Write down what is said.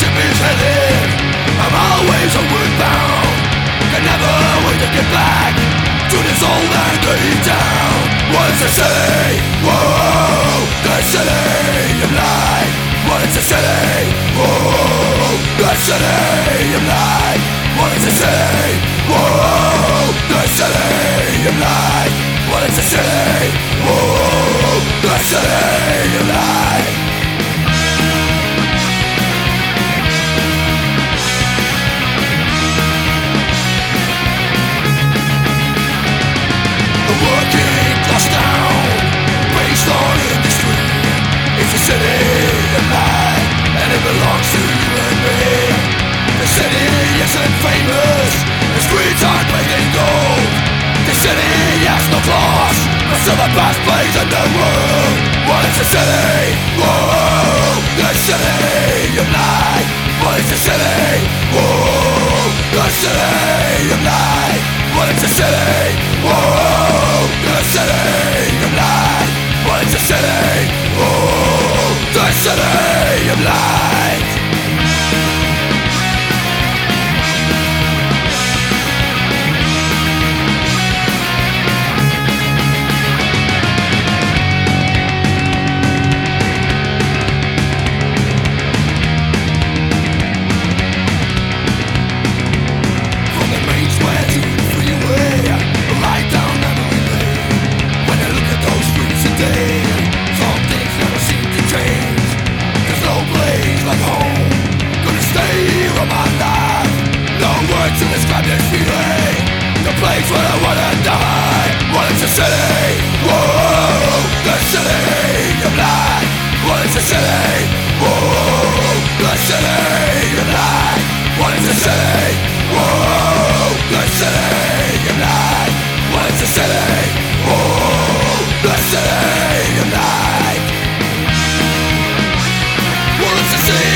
ship is headed. I'm always homeward bound. Can never wait to get back to this old and dirty town. What is the city? Whoa, the city of light. What is the city? Whoa, the city of light. What is the city? Whoa, the city of light. What is the city? Whoa, the city of light. The working class town, based on industry, it's a city of light, and it belongs to you and me. The city isn't famous, the streets aren't paved in gold. The city has no claws, but still the best place in the world. What is the city? Whoa, the city of light. What is the city? Whoa, the city of light. What is the city? Whoa, the city of light. What is the city? Whoa, the city of light. To describe this feeling, the place where I wanna die. What is the city? Whoa, the city of light. What is the city? Whoa, the city of light. What is the city? Whoa, the city of light. What is the city? Whoa, the city of light. What is the city?